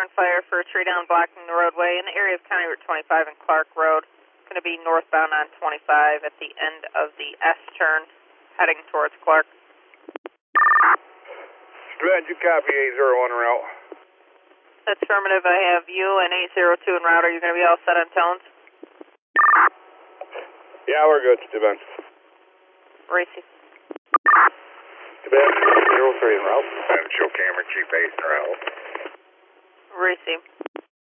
fire for a tree down blocking the roadway in the area of County Route 25 and Clark Road. Going to be northbound on 25 at the end of the S turn, heading towards Clark. Glad you copy 801 route. Affirmative, I have you and 802 en route. Are you going to be all set on tones? Yeah, we're good, Steven. Racy. Steven, 03 en route. And show camera, Chief 8 en route. Racy.